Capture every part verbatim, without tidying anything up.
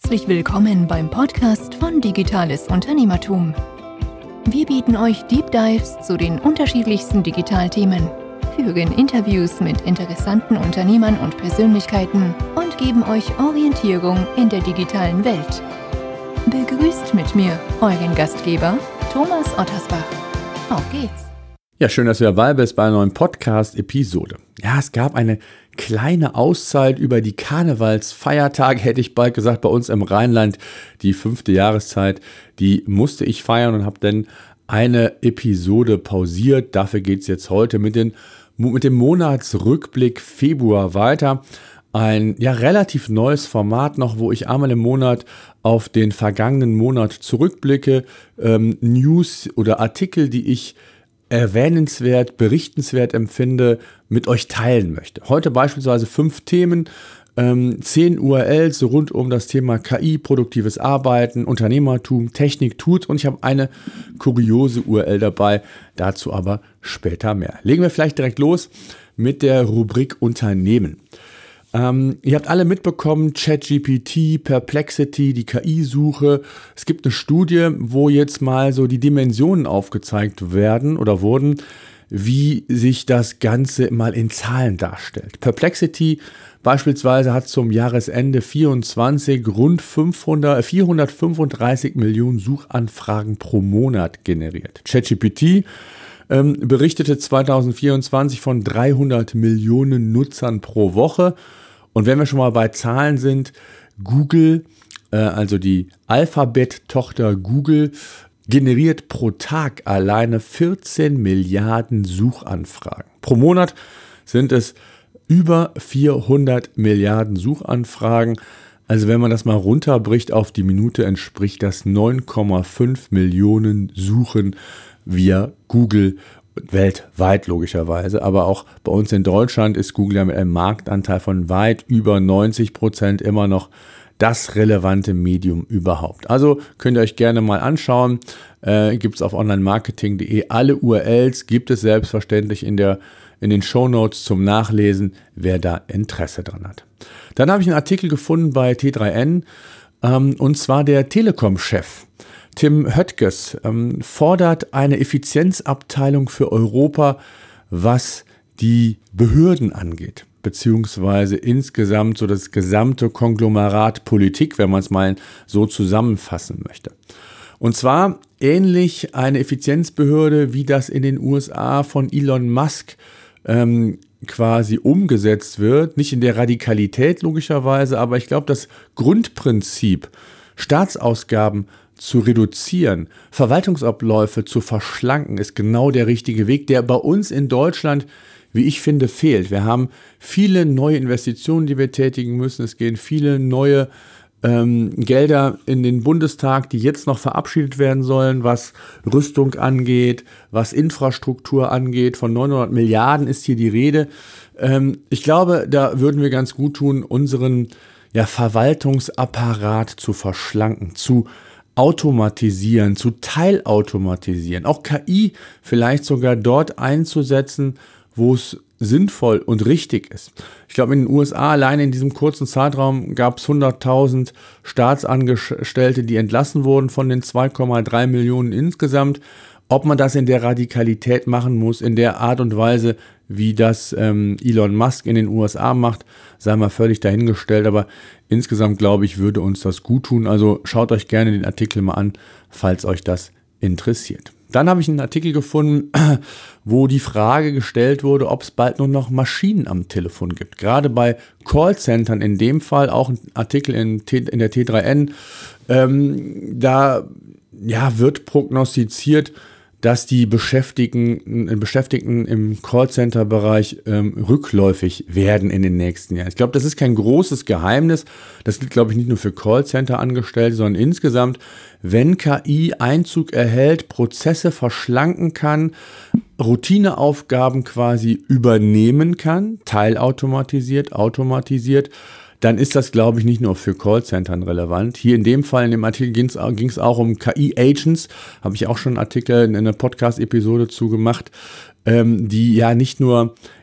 Herzlich willkommen beim Podcast von Digitales Unternehmertum. Wir bieten euch Deep Dives zu den unterschiedlichsten Digitalthemen, führen Interviews mit interessanten Unternehmern und Persönlichkeiten und geben euch Orientierung in der digitalen Welt. Begrüßt mit mir euren Gastgeber Thomas Ottersbach. Auf geht's! Ja, schön, dass du dabei bist bei einer neuen Podcast-Episode. Ja, es gab eine kleine Auszeit über die Karnevalsfeiertage, hätte ich bald gesagt, bei uns im Rheinland, die fünfte Jahreszeit, die musste ich feiern und habe dann eine Episode pausiert. Dafür geht es jetzt heute mit, den, mit dem Monatsrückblick Februar weiter. Ein ja relativ neues Format noch, wo ich einmal im Monat auf den vergangenen Monat zurückblicke, ähm, News oder Artikel, die ich erwähnenswert, berichtenswert empfinde, mit euch teilen möchte. Heute beispielsweise fünf Themen, ähm, zehn U R Ls rund um das Thema K I, produktives Arbeiten, Unternehmertum, Technik, Tools und ich habe eine kuriose U R L dabei, dazu aber später mehr. Legen wir vielleicht direkt los mit der Rubrik Unternehmen. Ähm, ihr habt alle mitbekommen, ChatGPT, Perplexity, die K I-Suche. Es gibt eine Studie, wo jetzt mal so die Dimensionen aufgezeigt werden oder wurden, wie sich das Ganze mal in Zahlen darstellt. Perplexity beispielsweise hat zum Jahresende vierundzwanzig rund fünfhundert, vierhundertfünfunddreißig Millionen Suchanfragen pro Monat generiert. ChatGPT ähm, berichtete zweitausendvierundzwanzig von dreihundert Millionen Nutzern pro Woche. Und wenn wir schon mal bei Zahlen sind, Google, äh, also die Alphabet-Tochter Google, generiert pro Tag alleine vierzehn Milliarden Suchanfragen. Pro Monat sind es über vierhundert Milliarden Suchanfragen. Also wenn man das mal runterbricht auf die Minute, entspricht das neun Komma fünf Millionen Suchen via Google weltweit logischerweise, aber auch bei uns in Deutschland ist Google ja mit einem Marktanteil von weit über neunzig Prozent immer noch das relevante Medium überhaupt. Also könnt ihr euch gerne mal anschauen, äh, gibt es auf online marketing punkt de. Alle U R Ls gibt es selbstverständlich in, der, in den Shownotes zum Nachlesen, wer da Interesse dran hat. Dann habe ich einen Artikel gefunden bei T drei N, ähm, und zwar der Telekom-Chef Tim Höttges ähm, fordert eine Effizienzabteilung für Europa, was die Behörden angeht, beziehungsweise insgesamt so das gesamte Konglomerat Politik, wenn man es mal so zusammenfassen möchte. Und zwar ähnlich eine Effizienzbehörde, wie das in den U S A von Elon Musk ähm, quasi umgesetzt wird. Nicht in der Radikalität logischerweise, aber ich glaube, das Grundprinzip, Staatsausgaben zu reduzieren, Verwaltungsabläufe zu verschlanken, ist genau der richtige Weg, der bei uns in Deutschland, wie ich finde, fehlt. Wir haben viele neue Investitionen, die wir tätigen müssen. Es gehen viele neue ähm, Gelder in den Bundestag, die jetzt noch verabschiedet werden sollen, was Rüstung angeht, was Infrastruktur angeht. Von neunhundert Milliarden ist hier die Rede. Ähm, ich glaube, da würden wir ganz gut tun, unseren ja, Verwaltungsapparat zu verschlanken, zu automatisieren, zu teilautomatisieren, auch K I vielleicht sogar dort einzusetzen, wo es sinnvoll und richtig ist. Ich glaube, in den U S A alleine in diesem kurzen Zeitraum gab es hunderttausend Staatsangestellte, die entlassen wurden von den zwei Komma drei Millionen insgesamt. Ob man das in der Radikalität machen muss, in der Art und Weise, wie das ähm, Elon Musk in den U S A macht, sei mal völlig dahingestellt. Aber insgesamt, glaube ich, würde uns das gut tun. Also schaut euch gerne den Artikel mal an, falls euch das interessiert. Dann habe ich einen Artikel gefunden, wo die Frage gestellt wurde, ob es bald nur noch Maschinen am Telefon gibt. Gerade bei Callcentern in dem Fall, auch ein Artikel in, T, in der T drei N, ähm, da ja, wird prognostiziert, dass die Beschäftigten, Beschäftigten im Callcenter-Bereich ähm, rückläufig werden in den nächsten Jahren. Ich glaube, das ist kein großes Geheimnis. Das gilt, glaube ich, nicht nur für Callcenter-Angestellte, sondern insgesamt, wenn K I Einzug erhält, Prozesse verschlanken kann, Routineaufgaben quasi übernehmen kann, teilautomatisiert, automatisiert, dann ist das, glaube ich, nicht nur für Callcentern relevant. Hier in dem Fall, in dem Artikel ging es auch um K I-Agents, habe ich auch schon einen Artikel in einer Podcast-Episode zu gemacht, ähm, die ja nicht nur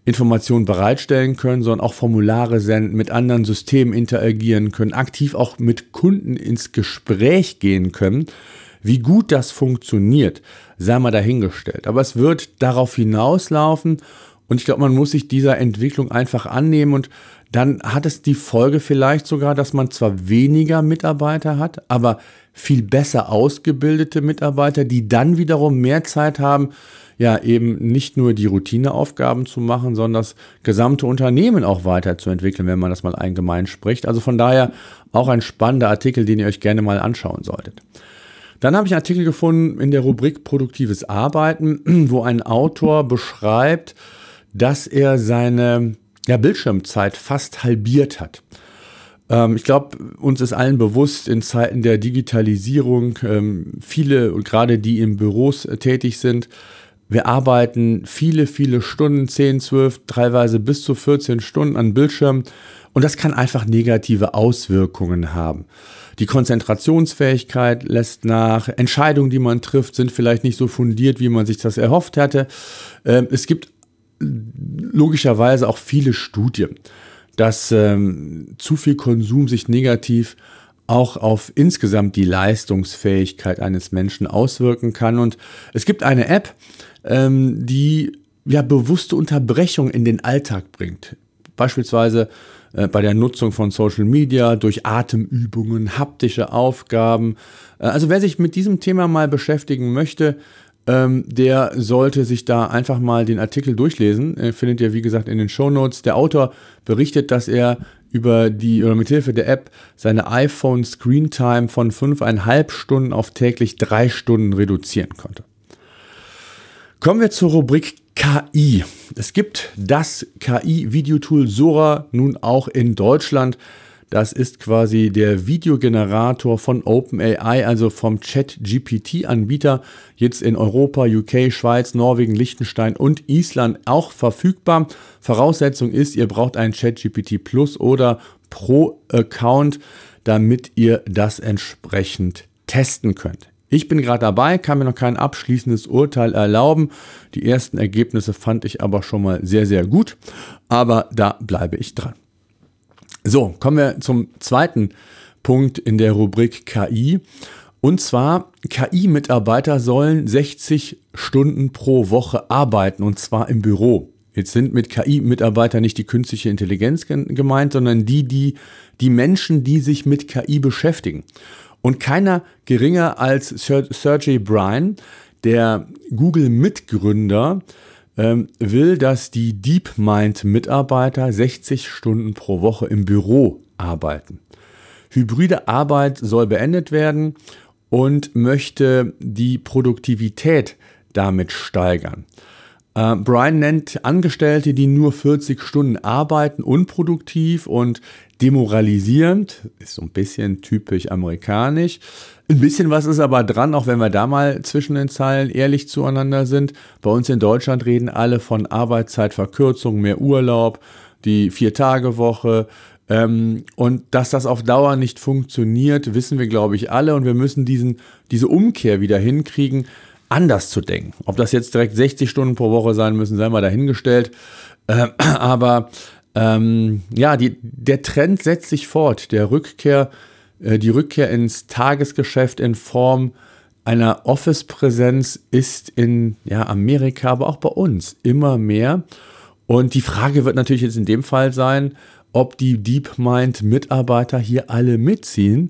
Informationen bereitstellen können, sondern auch Formulare senden, mit anderen Systemen interagieren können, aktiv auch mit Kunden ins Gespräch gehen können. Wie gut das funktioniert, sei mal dahingestellt. Aber es wird darauf hinauslaufen und ich glaube, man muss sich dieser Entwicklung einfach annehmen und dann hat es die Folge vielleicht sogar, dass man zwar weniger Mitarbeiter hat, aber viel besser ausgebildete Mitarbeiter, die dann wiederum mehr Zeit haben, ja eben nicht nur die Routineaufgaben zu machen, sondern das gesamte Unternehmen auch weiterzuentwickeln, wenn man das mal allgemein spricht. Also von daher auch ein spannender Artikel, den ihr euch gerne mal anschauen solltet. Dann habe ich einen Artikel gefunden in der Rubrik Produktives Arbeiten, wo ein Autor beschreibt, dass er seine ja, Bildschirmzeit fast halbiert hat. Ähm, ich glaube, uns ist allen bewusst, in Zeiten der Digitalisierung, ähm, viele, und gerade die in Büros äh, tätig sind, wir arbeiten viele, viele Stunden, zehn, zwölf, teilweise bis zu vierzehn Stunden an Bildschirmen und das kann einfach negative Auswirkungen haben. Die Konzentrationsfähigkeit lässt nach, Entscheidungen, die man trifft, sind vielleicht nicht so fundiert, wie man sich das erhofft hatte. Ähm, es gibt logischerweise auch viele Studien, dass ähm, zu viel Konsum sich negativ auch auf insgesamt die Leistungsfähigkeit eines Menschen auswirken kann. Und es gibt eine App, ähm, die ja bewusste Unterbrechung in den Alltag bringt. Beispielsweise äh, bei der Nutzung von Social Media, durch Atemübungen, haptische Aufgaben. Äh, also wer sich mit diesem Thema mal beschäftigen möchte, Ähm, der sollte sich da einfach mal den Artikel durchlesen. Äh, findet ihr, wie gesagt, in den Shownotes. Der Autor berichtet, dass er über die oder mithilfe der App seine iPhone Screen Time von fünfeinhalb Stunden auf täglich drei Stunden reduzieren konnte. Kommen wir zur Rubrik K I. Es gibt das K I-Videotool Sora nun auch in Deutschland. Das ist quasi der Videogenerator von OpenAI, also vom Chat-G P T-Anbieter, jetzt in Europa, U K, Schweiz, Norwegen, Liechtenstein und Island auch verfügbar. Voraussetzung ist, ihr braucht einen Chat-G P T Plus oder Pro-Account, damit ihr das entsprechend testen könnt. Ich bin gerade dabei, kann mir noch kein abschließendes Urteil erlauben. Die ersten Ergebnisse fand ich aber schon mal sehr, sehr gut, aber da bleibe ich dran. So, kommen wir zum zweiten Punkt in der Rubrik K I. Und zwar, K I-Mitarbeiter sollen sechzig Stunden pro Woche arbeiten, und zwar im Büro. Jetzt sind mit K I-Mitarbeitern nicht die künstliche Intelligenz gemeint, sondern die, die, die Menschen, die sich mit K I beschäftigen. Und keiner geringer als Sergey Brin, der Google-Mitgründer, Ähm, will, dass die DeepMind-Mitarbeiter sechzig Stunden pro Woche im Büro arbeiten. Hybride Arbeit soll beendet werden und möchte die Produktivität damit steigern. Äh, Brin nennt Angestellte, die nur vierzig Stunden arbeiten, unproduktiv und demoralisierend. Ist so ein bisschen typisch amerikanisch. Ein bisschen was ist aber dran, auch wenn wir da mal zwischen den Zeilen ehrlich zueinander sind. Bei uns in Deutschland reden alle von Arbeitszeitverkürzung, mehr Urlaub, die Vier-Tage-Woche. Ähm, und dass das auf Dauer nicht funktioniert, wissen wir, glaube ich, alle. Und wir müssen diesen, diese Umkehr wieder hinkriegen, anders zu denken. Ob das jetzt direkt sechzig Stunden pro Woche sein müssen, sei mal dahingestellt. Äh, aber ähm, ja, die, der Trend setzt sich fort. Der Rückkehr Die Rückkehr ins Tagesgeschäft in Form einer Office-Präsenz ist in ja, Amerika, aber auch bei uns immer mehr. Und die Frage wird natürlich jetzt in dem Fall sein, ob die DeepMind-Mitarbeiter hier alle mitziehen.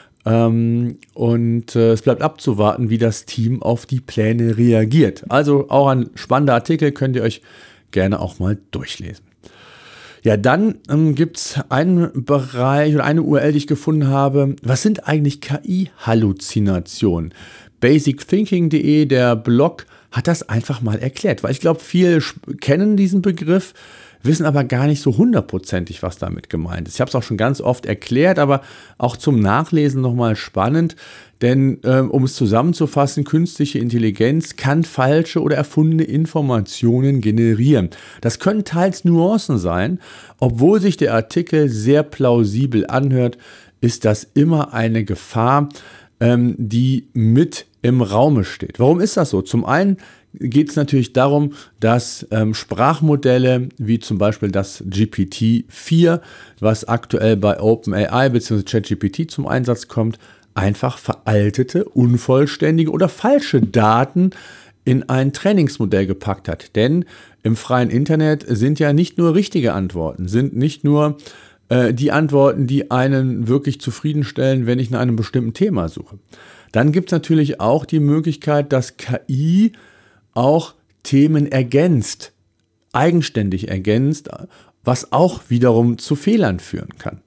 Ähm, und äh, es bleibt abzuwarten, wie das Team auf die Pläne reagiert. Also auch ein spannender Artikel, könnt ihr euch gerne auch mal durchlesen. Ja, dann ähm, gibt es einen Bereich oder eine U R L, die ich gefunden habe. Was sind eigentlich K I-Halluzinationen? basic thinking punkt de, der Blog, hat das einfach mal erklärt. Weil ich glaube, viele kennen diesen Begriff, wissen aber gar nicht so hundertprozentig, was damit gemeint ist. Ich habe es auch schon ganz oft erklärt, aber auch zum Nachlesen nochmal spannend. Denn ähm, um es zusammenzufassen, künstliche Intelligenz kann falsche oder erfundene Informationen generieren. Das können teils Nuancen sein. Obwohl sich der Artikel sehr plausibel anhört, ist das immer eine Gefahr, ähm, die mit im Raume steht. Warum ist das so? Zum einen geht es natürlich darum, dass ähm, Sprachmodelle wie zum Beispiel das G P T vier, was aktuell bei OpenAI bzw. ChatGPT zum Einsatz kommt, einfach veraltete, unvollständige oder falsche Daten in ein Trainingsmodell gepackt hat. Denn im freien Internet sind ja nicht nur richtige Antworten, sind nicht nur äh, die Antworten, die einen wirklich zufriedenstellen, wenn ich nach einem bestimmten Thema suche. Dann gibt es natürlich auch die Möglichkeit, dass K I auch Themen ergänzt, eigenständig ergänzt, was auch wiederum zu Fehlern führen kann.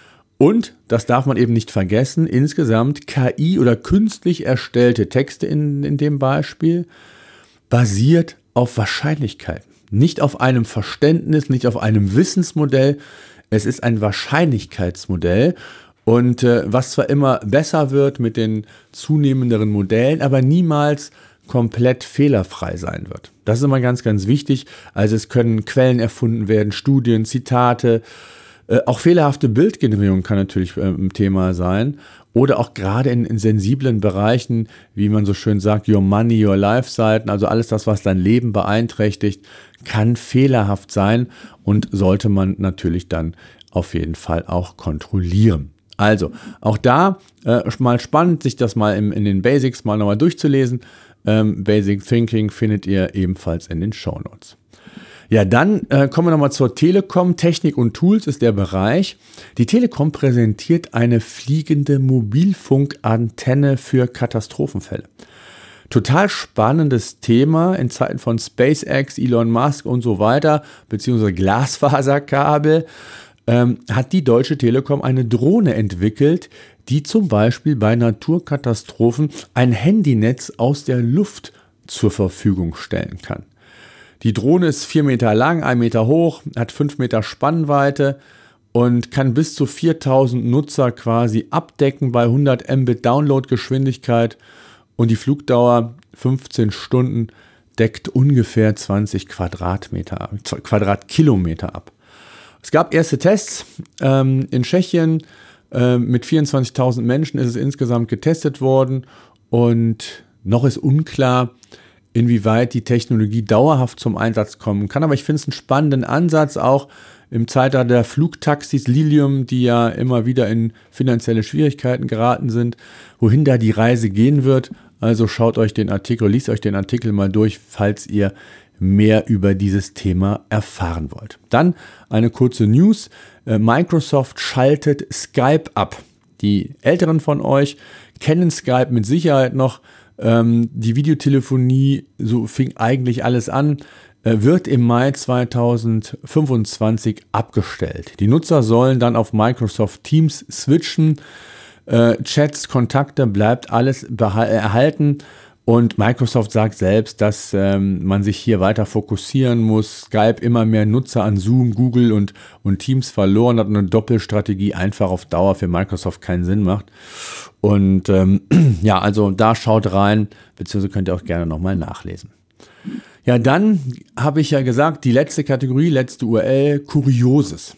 Und, das darf man eben nicht vergessen, insgesamt K I oder künstlich erstellte Texte in, in dem Beispiel basiert auf Wahrscheinlichkeiten. Nicht auf einem Verständnis, nicht auf einem Wissensmodell. Es ist ein Wahrscheinlichkeitsmodell. Und äh, was zwar immer besser wird mit den zunehmenderen Modellen, aber niemals komplett fehlerfrei sein wird. Das ist immer ganz, ganz wichtig. Also es können Quellen erfunden werden, Studien, Zitate, äh, auch fehlerhafte Bildgenerierung kann natürlich äh, ein Thema sein. Oder auch gerade in, in sensiblen Bereichen, wie man so schön sagt, Your Money, Your Life Seiten, also alles das, was dein Leben beeinträchtigt, kann fehlerhaft sein und sollte man natürlich dann auf jeden Fall auch kontrollieren. Also, auch da äh, mal spannend, sich das mal im, in den Basics mal nochmal durchzulesen. Ähm, Basic Thinking findet ihr ebenfalls in den Shownotes. Ja, dann äh, kommen wir nochmal zur Telekom. Technik und Tools ist der Bereich. Die Telekom präsentiert eine fliegende Mobilfunkantenne für Katastrophenfälle. Total spannendes Thema in Zeiten von SpaceX, Elon Musk und so weiter, beziehungsweise Glasfaserkabel. Ähm, hat die Deutsche Telekom eine Drohne entwickelt, die zum Beispiel bei Naturkatastrophen ein Handynetz aus der Luft zur Verfügung stellen kann. Die Drohne ist vier Meter lang, ein Meter hoch, hat fünf Meter Spannweite und kann bis zu viertausend Nutzer quasi abdecken bei hundert Mbit Downloadgeschwindigkeit und die Flugdauer fünfzehn Stunden deckt ungefähr zwanzig Quadratmeter, Quadratkilometer ab. Es gab erste Tests ähm, in Tschechien, äh, mit vierundzwanzigtausend Menschen ist es insgesamt getestet worden und noch ist unklar, inwieweit die Technologie dauerhaft zum Einsatz kommen kann. Aber ich finde es einen spannenden Ansatz, auch im Zeitalter der Flugtaxis, Lilium, die ja immer wieder in finanzielle Schwierigkeiten geraten sind, wohin da die Reise gehen wird. Also schaut euch den Artikel, liest euch den Artikel mal durch, falls ihr mehr über dieses Thema erfahren wollt. Dann eine kurze News. Microsoft schaltet Skype ab. Die Älteren von euch kennen Skype mit Sicherheit noch. Ähm, die Videotelefonie, so fing eigentlich alles an, äh, wird im Mai zweitausendfünfundzwanzig abgestellt. Die Nutzer sollen dann auf Microsoft Teams switchen. Äh, Chats, Kontakte, bleibt alles beha- erhalten. Und Microsoft sagt selbst, dass ähm, man sich hier weiter fokussieren muss. Skype immer mehr Nutzer an Zoom, Google und, und Teams verloren hat und eine Doppelstrategie einfach auf Dauer für Microsoft keinen Sinn macht. Und ähm, ja, also da schaut rein, beziehungsweise könnt ihr auch gerne nochmal nachlesen. Ja, dann habe ich ja gesagt, die letzte Kategorie, letzte U R L, Kurioses.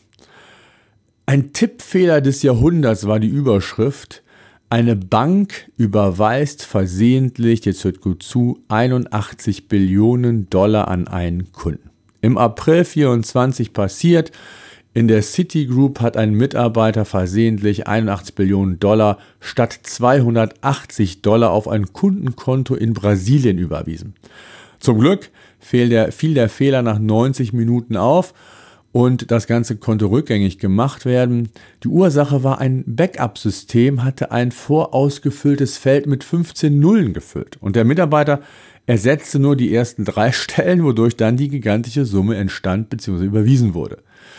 Ein Tippfehler des Jahrhunderts war die Überschrift. Eine Bank überweist versehentlich, jetzt hört gut zu, einundachtzig Billionen Dollar an einen Kunden. Im April vierundzwanzig passiert, in der Citigroup hat ein Mitarbeiter versehentlich einundachtzig Billionen Dollar statt zweihundertachtzig Dollar auf ein Kundenkonto in Brasilien überwiesen. Zum Glück fiel der, fiel der Fehler nach neunzig Minuten auf und das Ganze konnte rückgängig gemacht werden. Die Ursache war, ein Backup-System hatte ein vorausgefülltes Feld mit fünfzehn Nullen gefüllt. Und der Mitarbeiter ersetzte nur die ersten drei Stellen, wodurch dann die gigantische Summe entstand bzw. überwiesen wurde.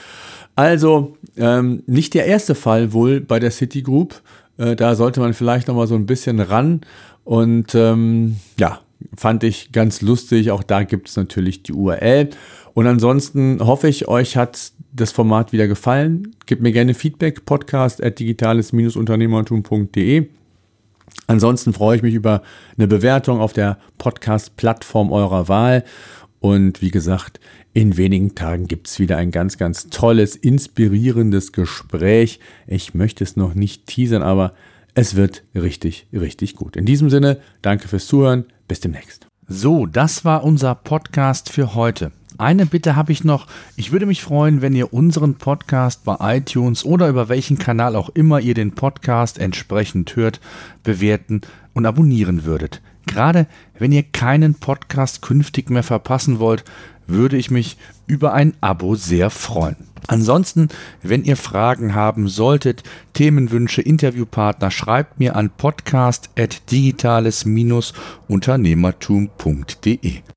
Also ähm, nicht der erste Fall wohl bei der Citigroup. Äh, da sollte man vielleicht nochmal so ein bisschen ran. Und ähm, ja, fand ich ganz lustig. Auch da gibt es natürlich die U R L. Und ansonsten hoffe ich, euch hat das Format wieder gefallen. Gebt mir gerne Feedback, podcast at digitales unternehmertum punkt de. Ansonsten freue ich mich über eine Bewertung auf der Podcast-Plattform eurer Wahl. Und wie gesagt, in wenigen Tagen gibt es wieder ein ganz, ganz tolles, inspirierendes Gespräch. Ich möchte es noch nicht teasern, aber es wird richtig, richtig gut. In diesem Sinne, danke fürs Zuhören. Bis demnächst. So, das war unser Podcast für heute. Eine Bitte habe ich noch. Ich würde mich freuen, wenn ihr unseren Podcast bei iTunes oder über welchen Kanal auch immer ihr den Podcast entsprechend hört, bewerten und abonnieren würdet. Gerade wenn ihr keinen Podcast künftig mehr verpassen wollt, würde ich mich über ein Abo sehr freuen. Ansonsten, wenn ihr Fragen haben solltet, Themenwünsche, Interviewpartner, schreibt mir an podcast at digitales Unternehmertum punkt de.